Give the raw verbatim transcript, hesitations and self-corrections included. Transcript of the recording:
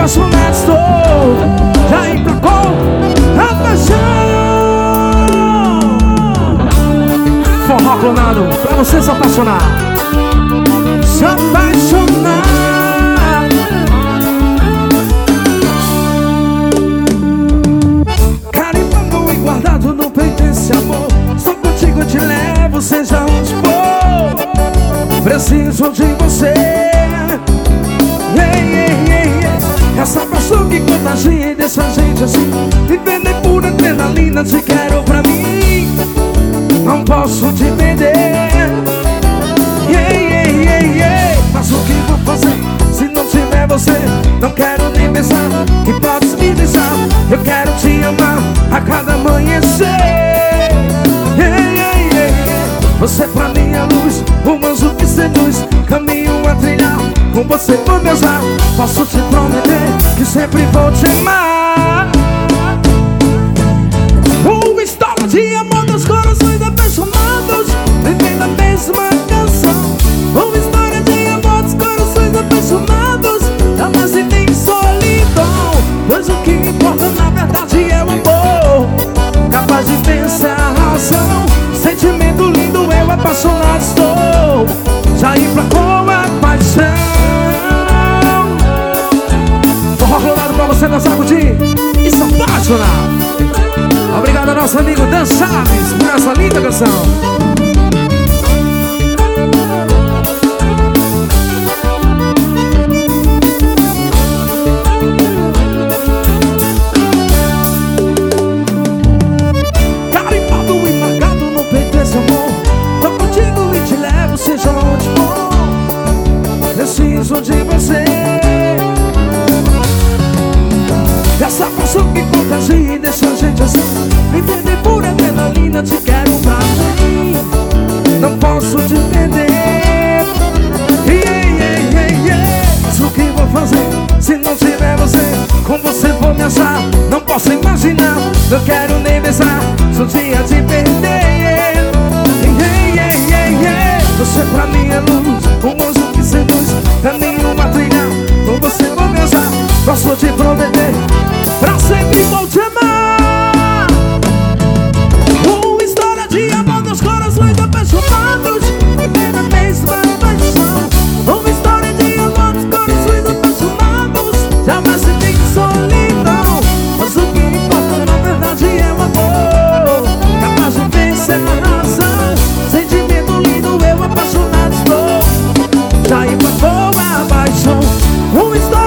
apaixonado estou. Já emplacou a paixão. Forró clonado pra você se apaixonar. Se apaixonar. Carimbando e guardado no peito esse amor. Só contigo eu te levo, seja onde for. Preciso de você. Yeah, yeah, yeah, yeah. Essa paixão que contagia e deixa a gente assim, vivendo em pura adrenalina. Te quero pra mim, não posso te perder. Yeah, yeah, yeah, yeah. Mas o que vou fazer se não tiver você? Não quero nem pensar que podes me deixar. Eu quero te amar a cada amanhecer. Yeah, yeah, yeah, yeah. Você pra mim é luz, um anjo que seduz. Caminho a trilhar, com você vou beijar. Posso te prometer que sempre vou te amar. Uma história de amor dos corações apaixonados, vivendo a mesma canção. Uma história de amor dos corações apaixonados, jamais se tem solidão. Pois o que importa na verdade é o amor, capaz de vencer a razão. Sentimento lindo, eu apaixonado estou. Já emplacou a paixão. Forró clonado pra você dançar, curtir e se apaixonar. Obrigado ao nosso amigo Dan Chaves por essa linda canção. Carimbado e marcado no peito esse amor. Tô contigo e te levo, seja onde for. Preciso de você. Essa paixão que contagia e deixa a gente assim, vivendo em pura adrenalina. Te quero pra mim, não posso te perder. Yeah, yeah, yeah, yeah. Mas o que vou fazer se não tiver você? Com você vou me achar, não posso imaginar. Não quero nem pensar, só dia de perder. Yeah, yeah, yeah, yeah. Você pra mim é luz, um anjo que seduz. Caminho a trilhar, com você vou me achar. Posso te prometer, pra sempre vou te amar. Uma história de amor dos corações apaixonados, vivendo a mesma paixão. Uma história de amor dos corações apaixonados, jamais se tem solidão. Mas o que importa na verdade é o amor, capaz de vencer a razão. Sentimento lindo, eu apaixonado estou. Já emplacou a paixão. Uma história